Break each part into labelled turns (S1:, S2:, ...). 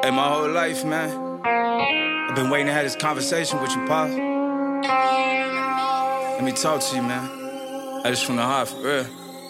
S1: Hey, my whole life, man, I've been waiting to have this conversation with you, Pop. Let me talk to you, man. I just from the heart, for real.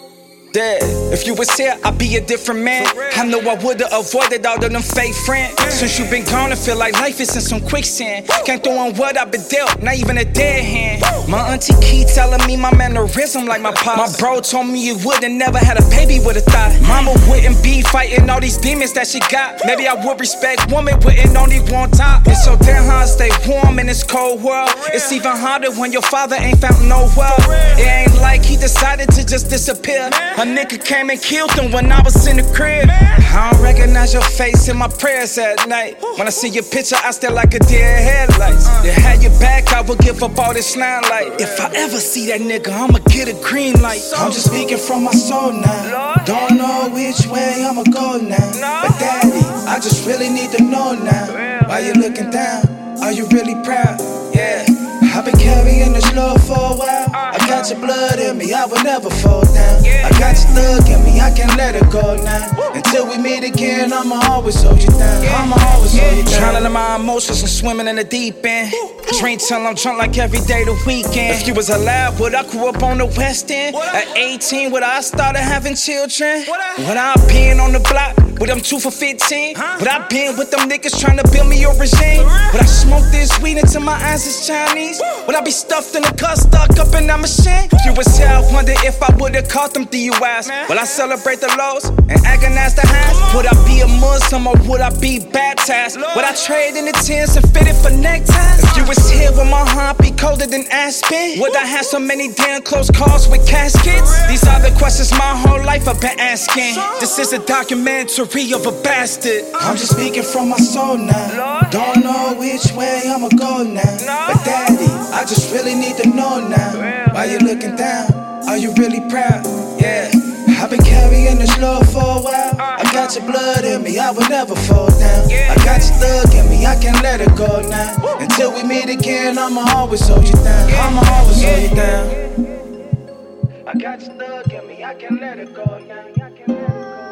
S2: If you was here, I'd be a different man. I know I would've avoided all of them fake friends. Since you been gone, I feel like life is in some quicksand. Can't throw on what I've been dealt, not even a dead hand. My auntie Key telling me my mannerism like my pops. My bro told me you would've never had a baby with a thought. Mama wouldn't be fighting all these demons that she got. Maybe I would respect women wouldn't only want top. It's so damn hard to stay warm in this cold world. It's even harder when your father ain't found no well. It ain't like he decided to just disappear. A nigga came and killed him when I was in the crib. I don't recognize your face in my prayers at night. When I see your picture, I stare like a deer headlights. They had your back, I would give up all this limelight. If I ever see that nigga, I'ma get a green light. I'm just speaking from my soul now. Don't know which way I'ma go now. But daddy, I just really need to know now. Why you looking down? Are you really proud? Yeah. I've been carrying this love for a while. I got your blood in me, I will never fall down. I got your thug in me, I can't let it go now. Until we meet again, I'ma always hold you down. I'ma always hold you down. Drowning in my emotions and swimming in the deep end. Drink till I'm drunk like every day the weekend. If you was alive, would I grew up on the West End? At 18, would I started having children? Would I been on the block with them 2 for 15? Would I been with them niggas trying to build me a regime? Would I smoke this weed until my eyes is Chinese? Would I be stuffed in a car, stuck up in that machine? If you was here, I wonder if I would've caught them DUIs. Will I celebrate the lows and agonize the highs? Would I be a Muslim or would I be baptized? Would I trade in the tents and fit it for neckties? If you was here, would my heart be colder than Aspen? Would I have so many damn close calls with caskets? These are the questions my whole life I've been asking. This is a documentary of a bastard. I'm just speaking from my soul now. Don't know which way I'ma go now. But daddy, I just really need to know now. Why you looking down? Are you really proud? Yeah. I've been carrying this love for a while. I got your blood in me, I will never fall down. I got your thug in me, I can't let it go now. Until we meet again, I'ma always hold you down. I'ma always hold you down. I got your thug in me, I can't let it go now.